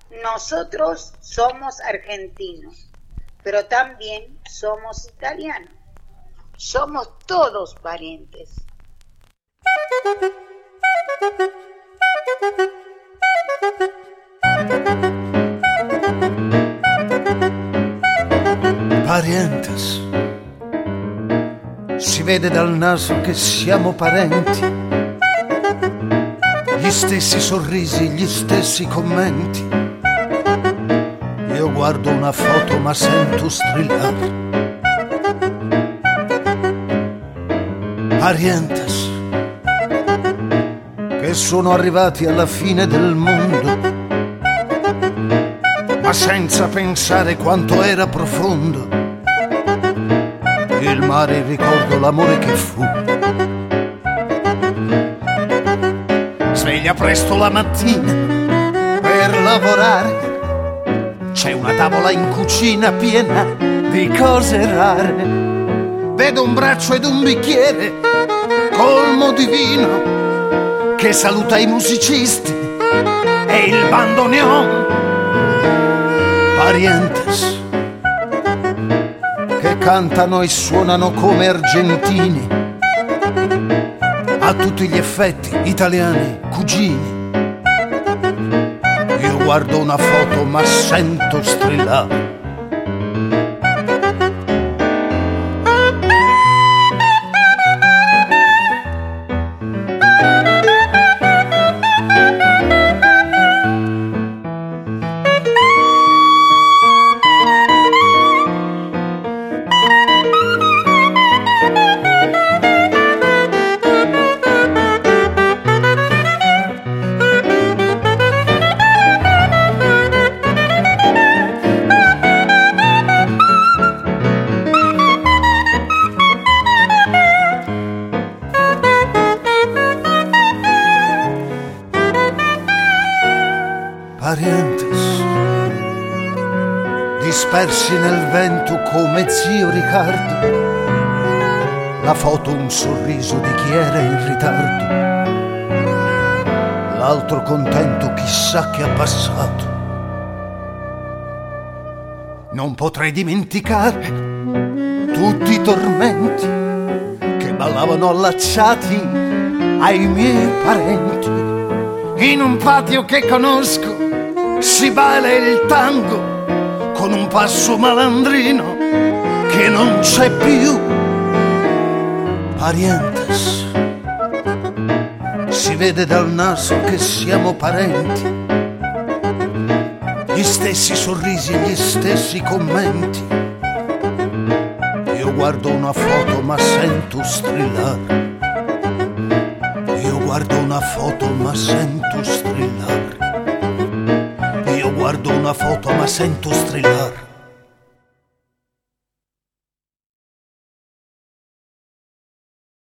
Nosotros somos argentinos, pero también somos italianos. Somos todos parientes. Parientes, si vede dal naso che siamo parenti, gli stessi sorrisi, gli stessi commenti. Io guardo una foto ma sento strillare. Parientes, che sono arrivati alla fine del mondo, ma senza pensare quanto era profondo il mare, il ricordo, l'amore che fu. Sveglia presto la mattina per lavorare, c'è una tavola in cucina piena di cose rare. Vedo un braccio ed un bicchiere colmo di vino che saluta i musicisti e il bandoneon. Parientes, che cantano e suonano come argentini, a tutti gli effetti italiani, cugini. Io guardo una foto ma sento strillare. Parientes, dispersi nel vento come zio Riccardo, la foto un sorriso di chi era in ritardo, l'altro contento chissà che ha passato. Non potrei dimenticare tutti i tormenti che ballavano allacciati ai miei parenti. In un patio che conosco si balla il tango con un passo malandrino che non c'è più. Parientes, si vede dal naso che siamo parenti, gli stessi sorrisi, gli stessi commenti. Io guardo una foto ma sento strillare. Io guardo una foto ma sento strillare. Io guardo una foto ma sento strillare.